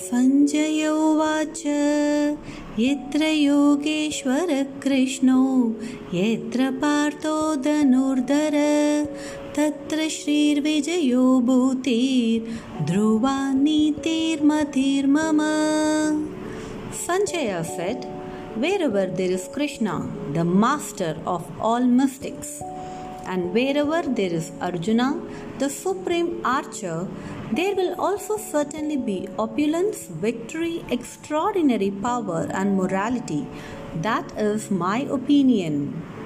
Sanjay Uvacha Yatra Yogeshwara Krishno Yatra Partho Dhanurdhara Tatra Shrir Vijayo Bhutir Dhruva Nitir Matir Mama. Sanjaya said, wherever there is Krishna, the master of all mystics, and wherever there is Arjuna, the supreme archer, there will also certainly be opulence, victory, extraordinary power, and morality. That is my opinion.